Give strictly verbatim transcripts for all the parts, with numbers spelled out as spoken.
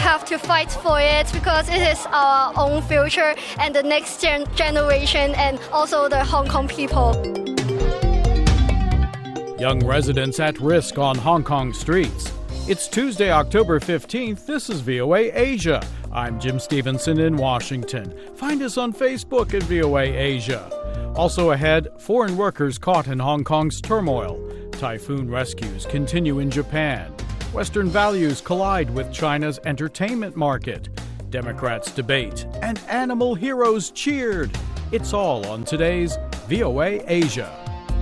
have to fight for it because it is our own future and the next gen- generation and also the Hong Kong people. Young residents at risk on Hong Kong streets. It's Tuesday, October fifteenth. This is V O A Asia. I'm Jim Stevenson in Washington. Find us on Facebook at V O A Asia. Also ahead, foreign workers caught in Hong Kong's turmoil. Typhoon rescues continue in Japan. Western values collide with China's entertainment market. Democrats debate, and animal heroes cheered. It's all on today's V O A Asia.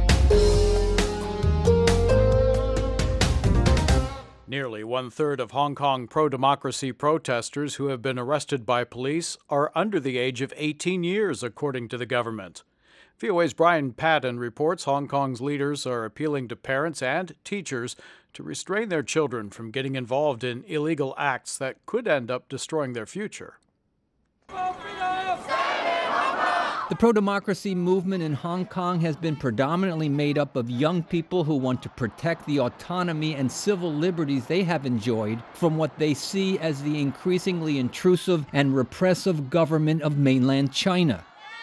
Nearly one-third of Hong Kong pro-democracy protesters who have been arrested by police are under the age of eighteen years, according to the government. V O A's Brian Padden reports Hong Kong's leaders are appealing to parents and teachers to restrain their children from getting involved in illegal acts that could end up destroying their future. The pro-democracy movement in Hong Kong has been predominantly made up of young people who want to protect the autonomy and civil liberties they have enjoyed from what they see as the increasingly intrusive and repressive government of mainland China.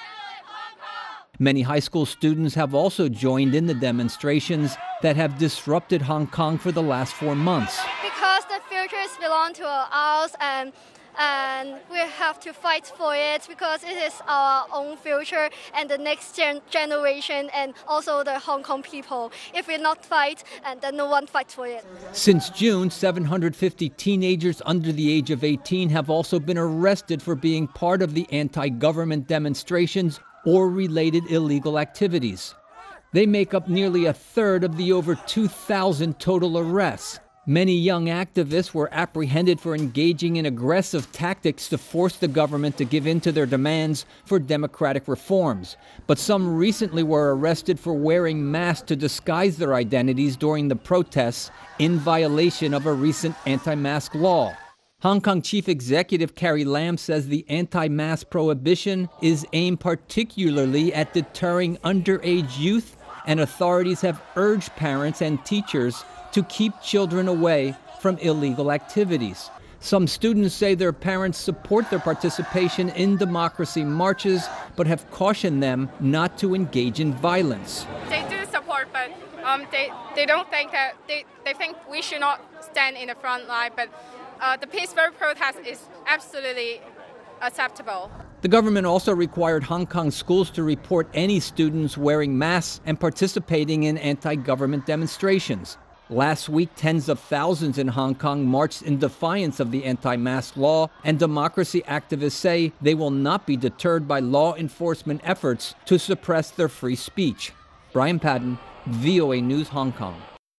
Many high school students have also joined in the demonstrations that have disrupted Hong Kong for the last four months. Because the futures belong to us and and we have to fight for it because it is our own future and the next gen- generation and also the Hong Kong people. If we not fight, and then no one fights for it. Since June, seven hundred fifty teenagers under the age of eighteen have also been arrested for being part of the anti-government demonstrations or related illegal activities. They make up nearly a third of the over two thousand total arrests. Many young activists were apprehended for engaging in aggressive tactics to force the government to give in to their demands for democratic reforms. But some recently were arrested for wearing masks to disguise their identities during the protests in violation of a recent anti-mask law. Hong Kong Chief Executive Carrie Lam says the anti-mask prohibition is aimed particularly at deterring underage youth, and authorities have urged parents and teachers to keep children away from illegal activities. Some students say their parents support their participation in democracy marches, but have cautioned them not to engage in violence. They do support, but um, they, they don't think that, they, they think we should not stand in the front line, but uh, the peaceful protest is absolutely acceptable. The government also required Hong Kong schools to report any students wearing masks and participating in anti-government demonstrations. Last week, tens of thousands in Hong Kong marched in defiance of the anti-mask law, and democracy activists say they will not be deterred by law enforcement efforts to suppress their free speech. Brian Padden, V O A News, Hong Kong.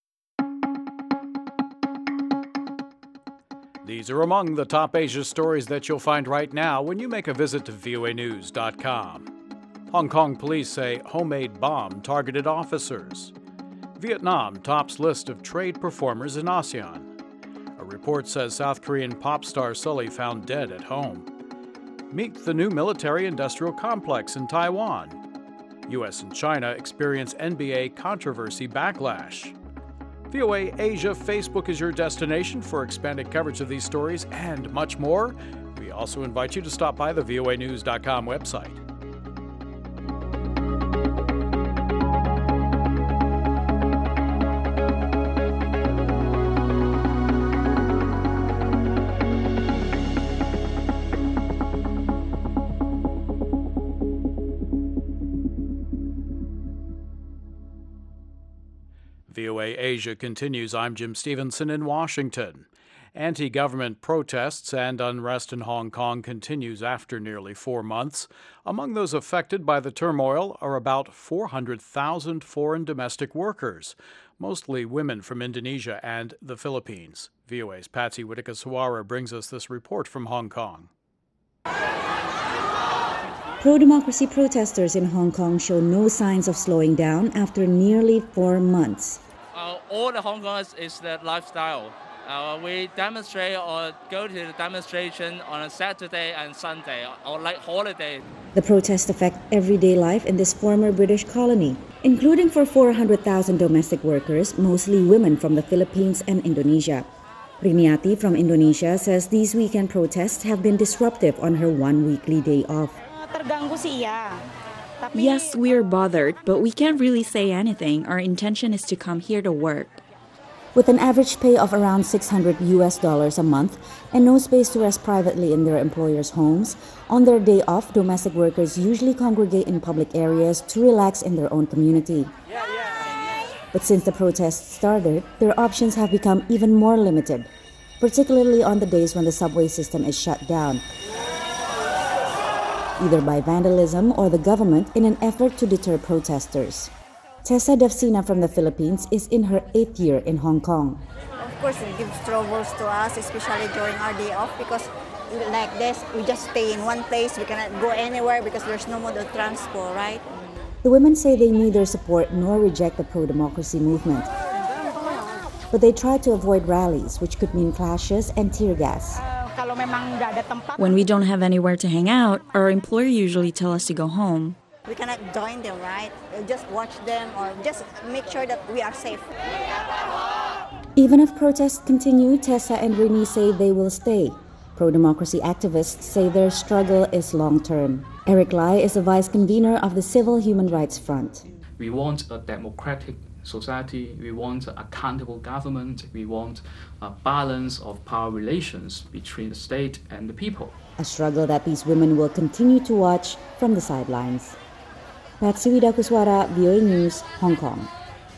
These are among the top Asia stories that you'll find right now when you make a visit to V O A news dot com. Hong Kong police say homemade bomb targeted officers. Vietnam tops list of trade performers in ASEAN. A report says South Korean pop star Sully found dead at home. Meet the new military-industrial complex in Taiwan. U S and China experience N B A controversy backlash. V O A Asia Facebook is your destination for expanded coverage of these stories and much more. We also invite you to stop by the V O A news dot com website. V O A Asia continues. I'm Jim Stevenson in Washington. Anti-government protests and unrest in Hong Kong continues after nearly four months. Among those affected by the turmoil are about four hundred thousand foreign domestic workers, mostly women from Indonesia and the Philippines. V O A's Patsy Whitaker-Suara brings us this report from Hong Kong. Pro-democracy protesters in Hong Kong show no signs of slowing down after nearly four months. Uh, all the Hong Kongers is the lifestyle. Uh, we demonstrate or go to the demonstration on a Saturday and Sunday or like holiday. The protests affect everyday life in this former British colony, including for four hundred thousand domestic workers, mostly women from the Philippines and Indonesia. Riniati from Indonesia says these weekend protests have been disruptive on her one weekly day off. Yes, we're bothered, but we can't really say anything. Our intention is to come here to work. With an average pay of around six hundred U S dollars a month and no space to rest privately in their employers' homes, on their day off, domestic workers usually congregate in public areas to relax in their own community. But since the protests started, their options have become even more limited, particularly on the days when the subway system is shut down, either by vandalism or the government in an effort to deter protesters. Tessa Davcina from the Philippines is in her eighth year in Hong Kong. Of course, it gives troubles to us, especially during our day off, because like this, we just stay in one place. We cannot go anywhere because there's no mode of transport, right? The women say they neither support nor reject the pro-democracy movement. But they try to avoid rallies, which could mean clashes and tear gas. When we don't have anywhere to hang out, our employer usually tells us to go home. We cannot join them, right? Just watch them or just make sure that we are safe. Even if protests continue, Tessa and Rini say they will stay. Pro-democracy activists say their struggle is long-term. Eric Lai is the vice convener of the Civil Human Rights Front. We want a democratic society, we want an accountable government, we want a balance of power relations between the state and the people. A struggle that these women will continue to watch from the sidelines. Patsy Widakuswara, V O A News, Hong Kong.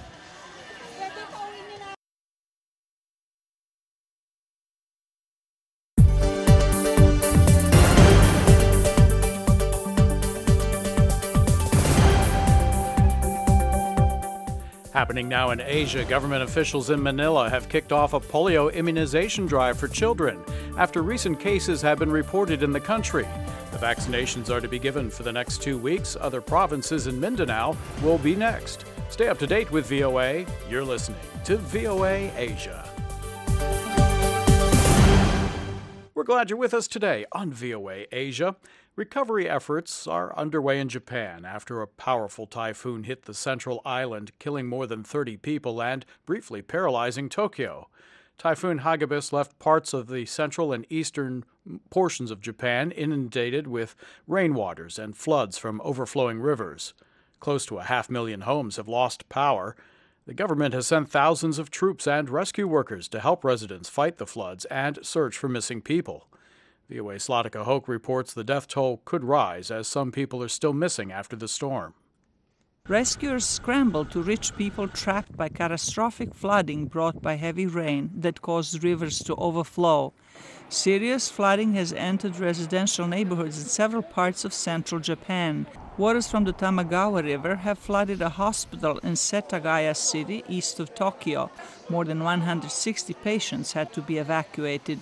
Happening now in Asia, government officials in Manila have kicked off a polio immunization drive for children after recent cases have been reported in the country. The vaccinations are to be given for the next two weeks. Other provinces in Mindanao will be next. Stay up to date with V O A. You're listening to V O A Asia. We're glad you're with us today on V O A Asia. Recovery efforts are underway in Japan after a powerful typhoon hit the central island, killing more than thirty people and briefly paralyzing Tokyo. Typhoon Hagibis left parts of the central and eastern portions of Japan inundated with rainwaters and floods from overflowing rivers. Close to a half million homes have lost power. The government has sent thousands of troops and rescue workers to help residents fight the floods and search for missing people. V O A's Zlatica Hoke reports the death toll could rise as some people are still missing after the storm. Rescuers scramble to reach people trapped by catastrophic flooding brought by heavy rain that caused rivers to overflow. Serious flooding has entered residential neighborhoods in several parts of central Japan. Waters from the Tamagawa River have flooded a hospital in Setagaya City, east of Tokyo. More than one hundred sixty patients had to be evacuated.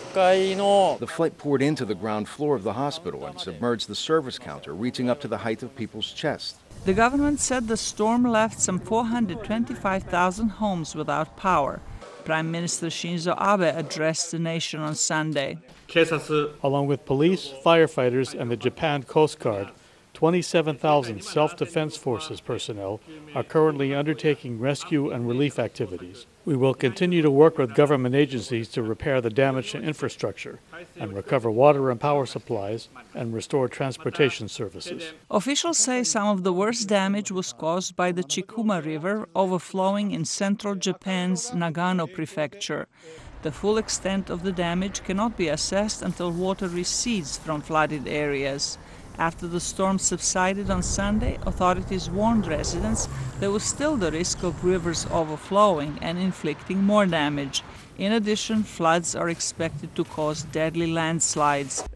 The flood poured into the ground floor of the hospital and submerged the service counter, reaching up to the height of people's chests. The government said the storm left some four hundred twenty-five thousand homes without power. Prime Minister Shinzo Abe addressed the nation on Sunday. Along with police, firefighters, and the Japan Coast Guard, twenty-seven thousand Self-Defense Forces personnel are currently undertaking rescue and relief activities. We will continue to work with government agencies to repair the damage to infrastructure and recover water and power supplies and restore transportation services. Officials say some of the worst damage was caused by the Chikuma River overflowing in central Japan's Nagano prefecture. The full extent of the damage cannot be assessed until water recedes from flooded areas. After the storm subsided on Sunday, authorities warned residents there was still the risk of rivers overflowing and inflicting more damage. In addition, floods are expected to cause deadly landslides.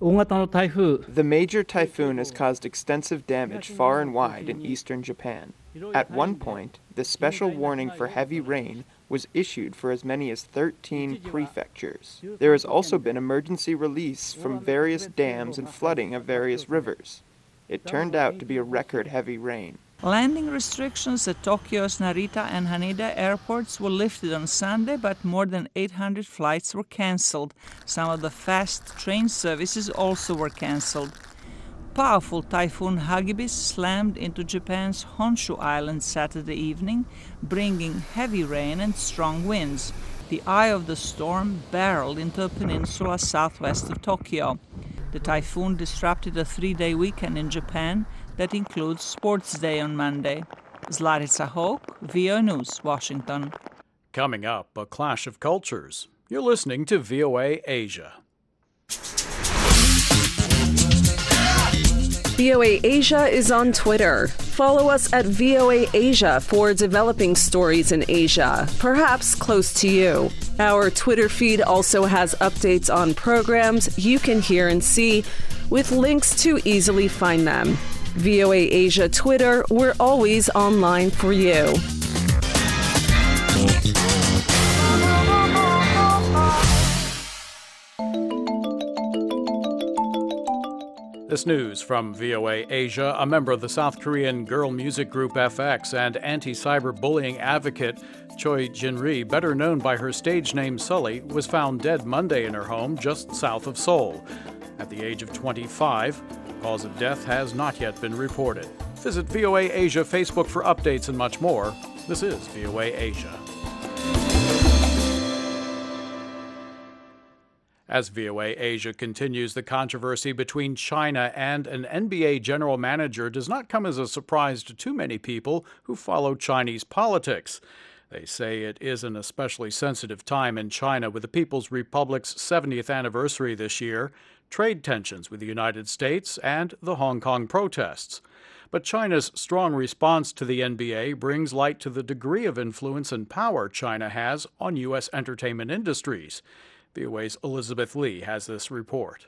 The major typhoon has caused extensive damage far and wide in eastern Japan. At one point, the special warning for heavy rain was issued for as many as thirteen prefectures. There has also been emergency release from various dams and flooding of various rivers. It turned out to be a record heavy rain. Landing restrictions at Tokyo's Narita and Haneda airports were lifted on Sunday, but more than eight hundred flights were cancelled. Some of the fast train services also were cancelled. Powerful Typhoon Hagibis slammed into Japan's Honshu Island Saturday evening, bringing heavy rain and strong winds. The eye of the storm barreled into a peninsula southwest of Tokyo. The typhoon disrupted a three-day weekend in Japan that includes Sports Day on Monday. Zlatica Hoke, V O A News, Washington. Coming up, a clash of cultures. You're listening to V O A Asia. V O A Asia is on Twitter. Follow us at V O A Asia for developing stories in Asia, perhaps close to you. Our Twitter feed also has updates on programs you can hear and see, with links to easily find them. V O A Asia Twitter, we're always online for you. This news from V O A Asia. A member of the South Korean girl music group F X and anti-cyberbullying advocate Choi Jin-ri, better known by her stage name Sully, was found dead Monday in her home just south of Seoul. At the age of twenty-five, cause of death has not yet been reported. Visit V O A Asia Facebook for updates and much more. This is V O A Asia. As V O A Asia continues, the controversy between China and an N B A general manager does not come as a surprise to too many people who follow Chinese politics. They say it is an especially sensitive time in China with the People's Republic's seventieth anniversary this year, trade tensions with the United States, and the Hong Kong protests. But China's strong response to the N B A brings light to the degree of influence and power China has on U S entertainment industries. V O A's Elizabeth Lee has this report.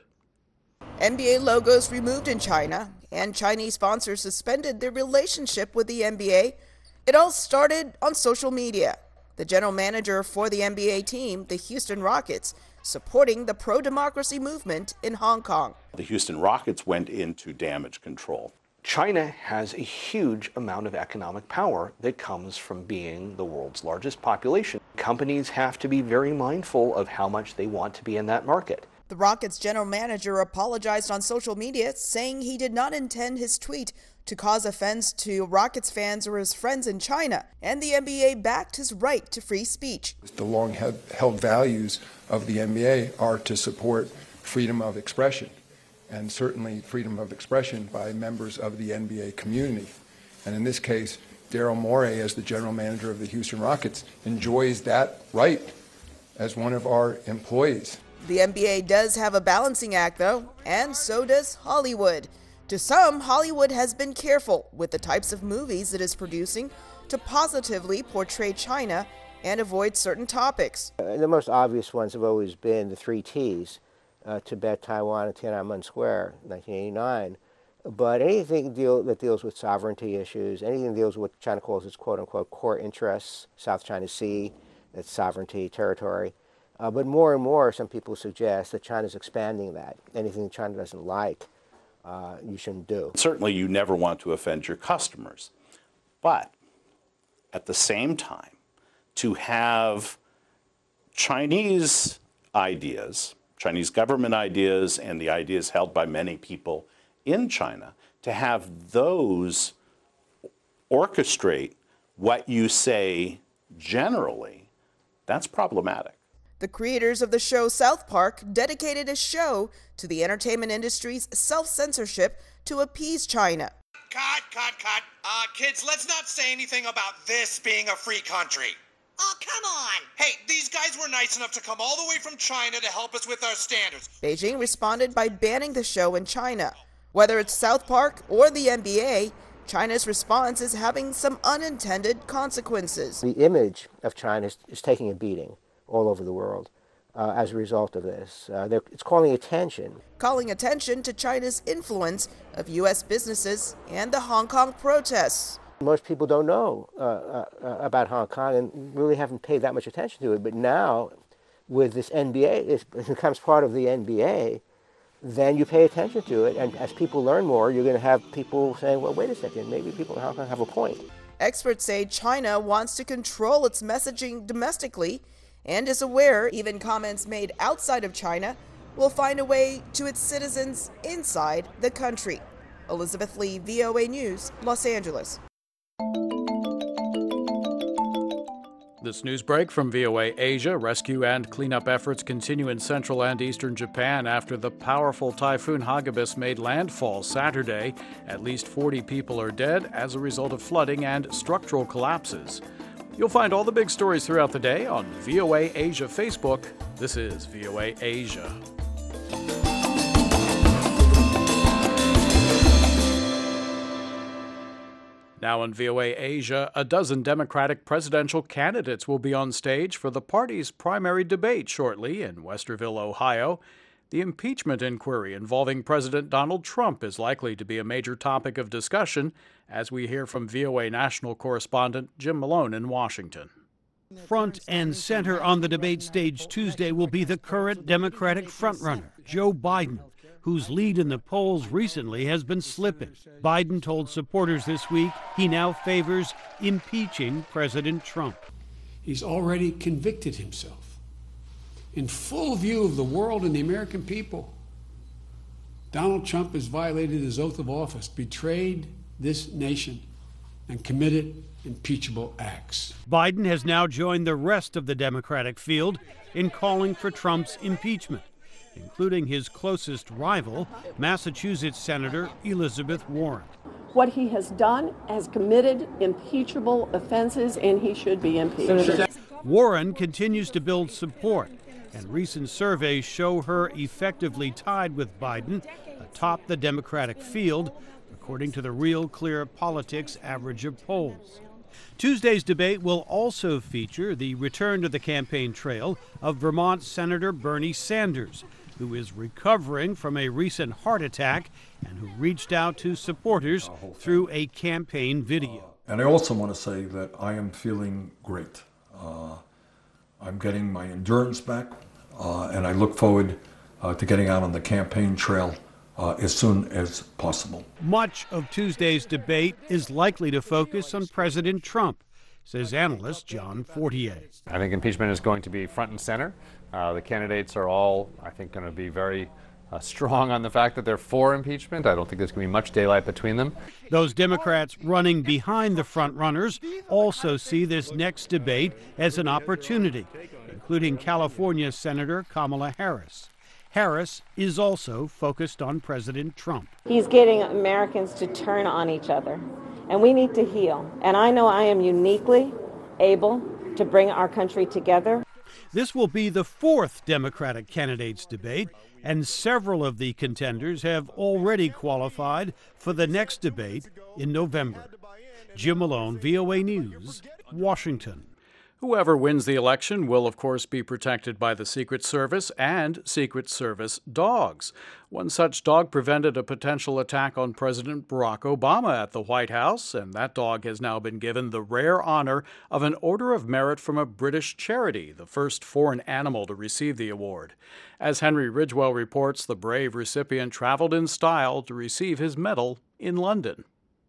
N B A logos removed in China, and Chinese sponsors suspended their relationship with the N B A. It all started on social media. The general manager for the N B A team, the Houston Rockets, supporting the pro-democracy movement in Hong Kong. The Houston Rockets went into damage control. China has a huge amount of economic power that comes from being the world's largest population. Companies have to be very mindful of how much they want to be in that market. The Rockets general manager apologized on social media, saying he did not intend his tweet to cause offense to Rockets fans or his friends in China, and the N B A backed his right to free speech. The long-held values of the N B A are to support freedom of expression, and certainly freedom of expression by members of the N B A community. And in this case, Daryl Morey, as the general manager of the Houston Rockets, enjoys that right as one of our employees. The N B A does have a balancing act, though, and so does Hollywood. To some, Hollywood has been careful with the types of movies it is producing to positively portray China and avoid certain topics. Uh, the most obvious ones have always been the three T's. Uh, Tibet, Taiwan, and Tiananmen Square, nineteen eighty-nine. But anything deal, that deals with sovereignty issues, anything that deals with what China calls its quote-unquote core interests, South China Sea, its sovereignty, territory. Uh, but more and more, some people suggest that China's expanding that. Anything China doesn't like, uh, you shouldn't do. Certainly, you never want to offend your customers. But at the same time, to have Chinese ideas, Chinese government ideas and the ideas held by many people in China, to have those orchestrate what you say generally, that's problematic. The creators of the show South Park dedicated a show to the entertainment industry's self-censorship to appease China. Cut, cut, cut. Uh, kids, let's not say anything about this being a free country. Oh, come on! Hey, these guys were nice enough to come all the way from China to help us with our standards. Beijing responded by banning the show in China. Whether it's South Park or the N B A, China's response is having some unintended consequences. The image of China is, is taking a beating all over the world uh, as a result of this. Uh, it's calling attention. Calling attention to China's influence of U S businesses and the Hong Kong protests. Most people don't know uh, uh, about Hong Kong and really haven't paid that much attention to it. But now, with this N B A, it becomes part of the N B A, then you pay attention to it. And as people learn more, you're going to have people saying, well, wait a second, maybe people in Hong Kong have a point. Experts say China wants to control its messaging domestically and is aware even comments made outside of China will find a way to its citizens inside the country. Elizabeth Lee, V O A News, Los Angeles. This news break from V O A Asia. Rescue and cleanup efforts continue in central and eastern Japan after the powerful typhoon Hagibis made landfall Saturday. At least forty people are dead as a result of flooding and structural collapses. You'll find all the big stories throughout the day on V O A Asia Facebook. This is V O A Asia. Now on V O A Asia, a dozen Democratic presidential candidates will be on stage for the party's primary debate shortly in Westerville, Ohio. The impeachment inquiry involving President Donald Trump is likely to be a major topic of discussion, as we hear from V O A national correspondent Jim Malone in Washington. Front and center on the debate stage Tuesday will be the current Democratic frontrunner, Joe Biden, whose lead in the polls recently has been slipping. Biden told supporters this week he now favors impeaching President Trump. He's already convicted himself. In full view of the world and the American people, Donald Trump has violated his oath of office, betrayed this nation, and committed impeachable acts. Biden has now joined the rest of the Democratic field in calling for Trump's impeachment, including his closest rival, Massachusetts Senator Elizabeth Warren. What he has done has committed impeachable offenses, and he should be impeached. Warren continues to build support, and recent surveys show her effectively tied with Biden atop the Democratic field, according to the Real Clear Politics average of polls. Tuesday's debate will also feature the return to the campaign trail of Vermont Senator Bernie Sanders, who is recovering from a recent heart attack and who reached out to supporters through a campaign video. And I also want to say that I am feeling great. Uh, I'm getting my endurance back, uh, and I look forward uh, to getting out on the campaign trail uh, as soon as possible. Much of Tuesday's debate is likely to focus on President Trump, says analyst John Fortier. I think impeachment is going to be front and center. Uh, the candidates are all, I think, going to be very uh, strong on the fact that they're for impeachment. I don't think there's going to be much daylight between them. Those Democrats running behind the front runners also see this next debate as an opportunity, including California Senator Kamala Harris. Harris is also focused on President Trump. He's getting Americans to turn on each other, and we need to heal. And I know I am uniquely able to bring our country together. This will be the fourth Democratic candidates debate, and several of the contenders have already qualified for the next debate in November. Jim Malone, V O A News, Washington. Whoever wins the election will, of course, be protected by the Secret Service and Secret Service dogs. One such dog prevented a potential attack on President Barack Obama at the White House, and that dog has now been given the rare honor of an Order of Merit from a British charity, the first foreign animal to receive the award. As Henry Ridgewell reports, the brave recipient traveled in style to receive his medal in London.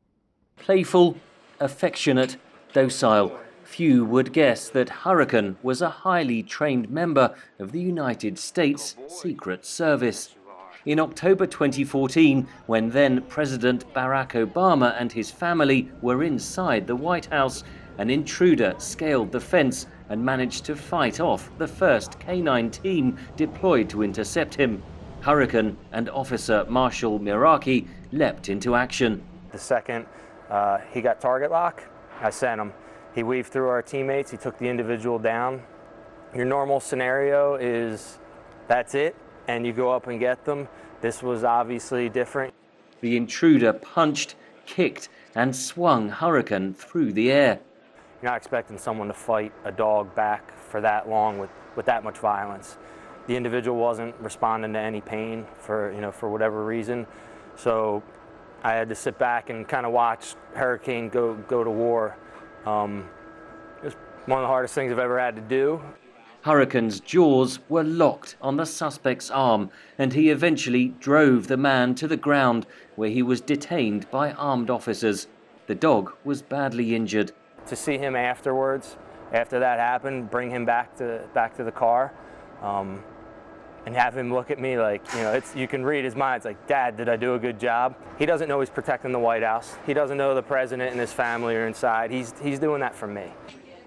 Playful, affectionate, docile. Few would guess that Hurricane was a highly trained member of the United States Secret Service. In October twenty fourteen, when then President Barack Obama and his family were inside the White House, an intruder scaled the fence and managed to fight off the first K nine team deployed to intercept him. Hurricane and Officer Marshall Miraki leapt into action. The second uh, he got target lock, I sent him. He weaved through our teammates, he took the individual down. Your normal scenario is that's it, and you go up and get them. This was obviously different. The intruder punched, kicked, and swung Hurricane through the air. You're not expecting someone to fight a dog back for that long with, with that much violence. The individual wasn't responding to any pain for, you know, for whatever reason. So I had to sit back and kind of watch Hurricane go, go to war. Um, it was one of the hardest things I've ever had to do. Hurricane's jaws were locked on the suspect's arm, and he eventually drove the man to the ground, where he was detained by armed officers. The dog was badly injured. To see him afterwards, after that happened, bring him back to back to the car, um, and have him look at me like, you know, it's, you can read his mind. It's like, Dad, did I do a good job? He doesn't know he's protecting the White House. He doesn't know the president and his family are inside. He's, he's doing that for me.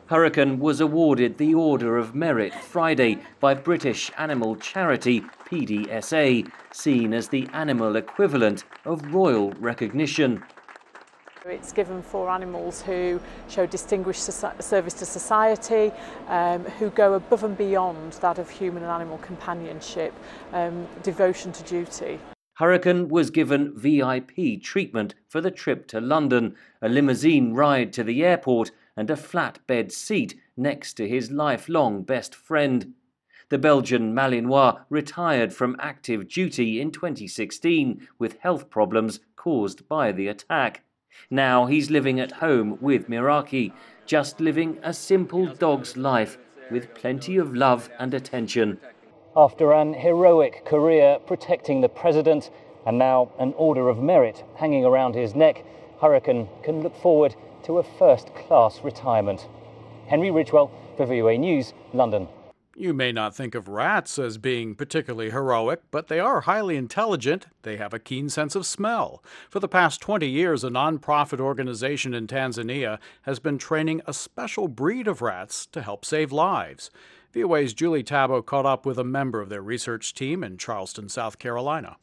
Hurricane was awarded the Order of Merit Friday by British animal charity P D S A, seen as the animal equivalent of royal recognition. It's given for animals who show distinguished service to society, um, who go above and beyond that of human and animal companionship, um, devotion to duty. Hurricane was given V I P treatment for the trip to London, a limousine ride to the airport and a flatbed seat next to his lifelong best friend. The Belgian Malinois retired from active duty in twenty sixteen with health problems caused by the attack. Now he's living at home with Miraki, just living a simple dog's life with plenty of love and attention. After an heroic career protecting the president and now an Order of Merit hanging around his neck, Hurricane can look forward to a first-class retirement. Henry Ridgewell for V O A News, London. You may not think of rats as being particularly heroic, but they are highly intelligent. They have a keen sense of smell. For the past twenty years, a nonprofit organization in Tanzania has been training a special breed of rats to help save lives. V O A's Julie Tabo caught up with a member of their research team in Charleston, South Carolina.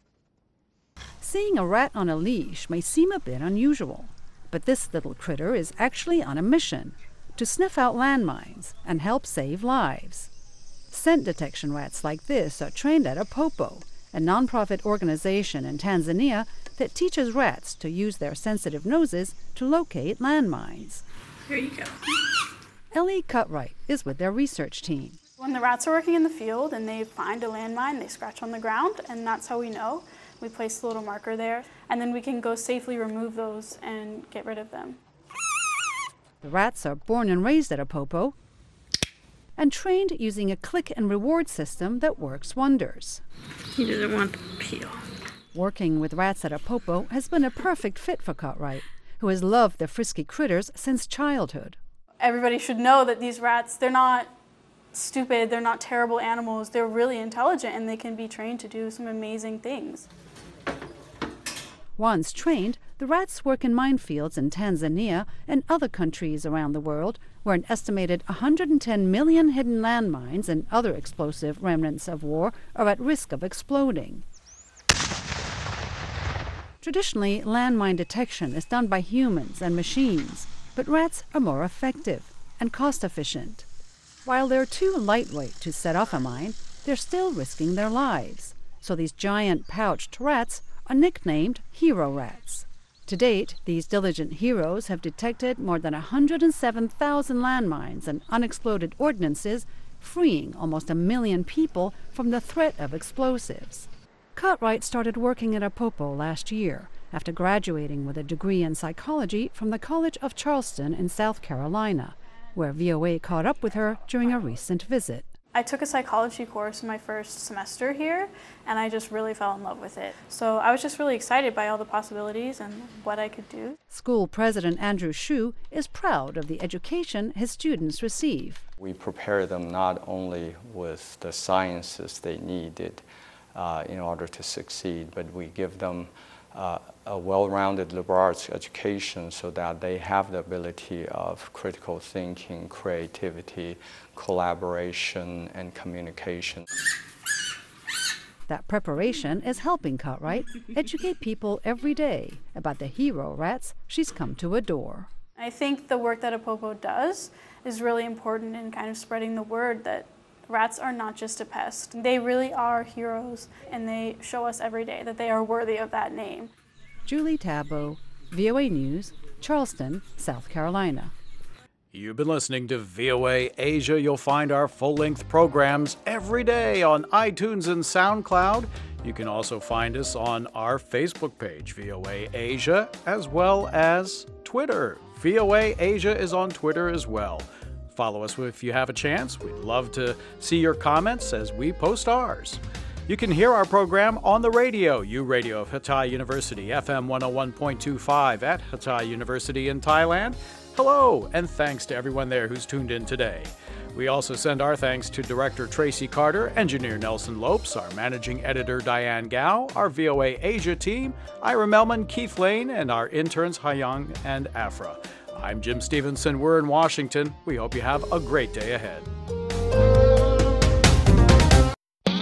Seeing a rat on a leash may seem a bit unusual, but this little critter is actually on a mission to sniff out landmines and help save lives. Scent detection rats like this are trained at Apopo, a nonprofit organization in Tanzania that teaches rats to use their sensitive noses to locate landmines. Here you go. Ellie Cutright is with their research team. When the rats are working in the field and they find a landmine, they scratch on the ground, and that's how we know. We place a little marker there, and then we can go safely remove those and get rid of them. The rats are born and raised at Apopo and trained using a click and reward system that works wonders. He doesn't want to peel. Working with rats at Apopo has been a perfect fit for Cutright, who has loved the frisky critters since childhood. Everybody should know that these rats, they're not stupid, they're not terrible animals, they're really intelligent and they can be trained to do some amazing things. Once trained, the rats work in minefields in Tanzania and other countries around the world where an estimated one hundred ten million hidden landmines and other explosive remnants of war are at risk of exploding. Traditionally, landmine detection is done by humans and machines, but rats are more effective and cost-efficient. While they're too lightweight to set off a mine, they're still risking their lives. So these giant pouched rats are nicknamed hero rats. To date, these diligent heroes have detected more than one hundred seven thousand landmines and unexploded ordnances, freeing almost a million people from the threat of explosives. Cutright started working at Apopo last year after graduating with a degree in psychology from the College of Charleston in South Carolina, where V O A caught up with her during a recent visit. I took a psychology course in my first semester here, and I just really fell in love with it. So I was just really excited by all the possibilities and what I could do. School President Andrew Shu is proud of the education his students receive. We prepare them not only with the sciences they needed uh, in order to succeed, but we give them uh, a well-rounded liberal arts education so that they have the ability of critical thinking, creativity, collaboration, and communication. That preparation is helping Cutright educate people every day about the hero rats she's come to adore. I think the work that Apopo does is really important in kind of spreading the word that rats are not just a pest. They really are heroes, and they show us every day that they are worthy of that name. Julie Tabo, V O A News, Charleston, South Carolina. You've been listening to V O A Asia. You'll find our full-length programs every day on iTunes and SoundCloud. You can also find us on our Facebook page, V O A Asia, as well as Twitter. V O A Asia is on Twitter as well. Follow us if you have a chance. We'd love to see your comments as we post ours. You can hear our program on the radio, U Radio of Hatay University, F M one oh one point two five at Hatay University in Thailand. Hello, and thanks to everyone there who's tuned in today. We also send our thanks to Director Tracy Carter, Engineer Nelson Lopes, our Managing Editor Diane Gao, our V O A Asia team, Ira Melman, Keith Lane, and our interns Hayang and Afra. I'm Jim Stevenson. We're in Washington. We hope you have a great day ahead.